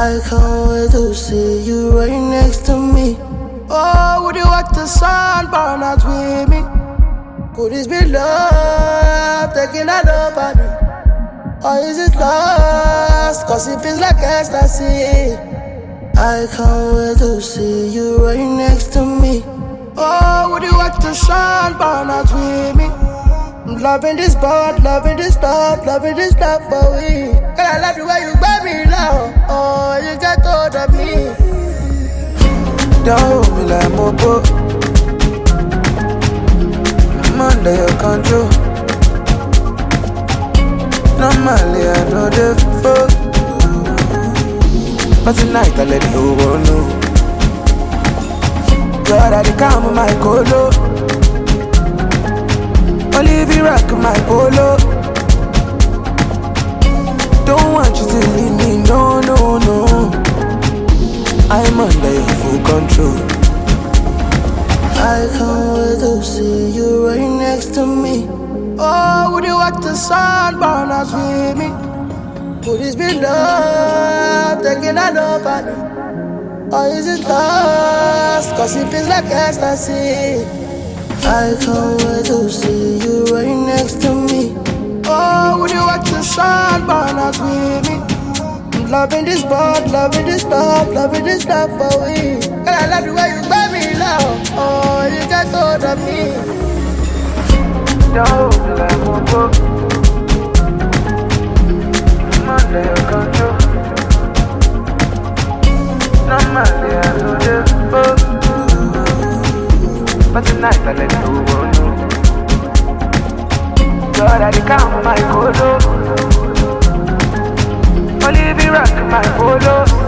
I can't wait to see you right next to me. Oh, would you watch the sun burn out with me? Could this be love taking a love at me? Or is it lost? Cause it feels like ecstasy. I can't wait to see you right next to me. Oh, would you watch the sun burn out with me? I'm loving this part, loving this stuff, loving this stuff for we. Girl, I love the way you grab me now. Oh, you get hold of me. Don't hold me like Mopo. I'm under your control. Normally I know the fuck, but tonight I let you go know. God, I come with my colo. Olive rock my polo. Don't want you to leave me, no, no, no. I'm under your full control. I can't wait to see you right next to me. Oh, would you watch the sun burn out with me? Could this be love taking a love at me? Or is it lost? Cause it feels like ecstasy. I can't wait to see you right next to me. Oh, would you watch the sun burn out with me? I'm loving this part, loving this stuff, loving this stuff for we. Girl, I love the way you grab me now. Oh, you get hold of me. Don't hold me like Mopo. I'm under your control. Normally I know the fuck, but tonight I let you go know. God, I come with my colo. Olive rock my polo.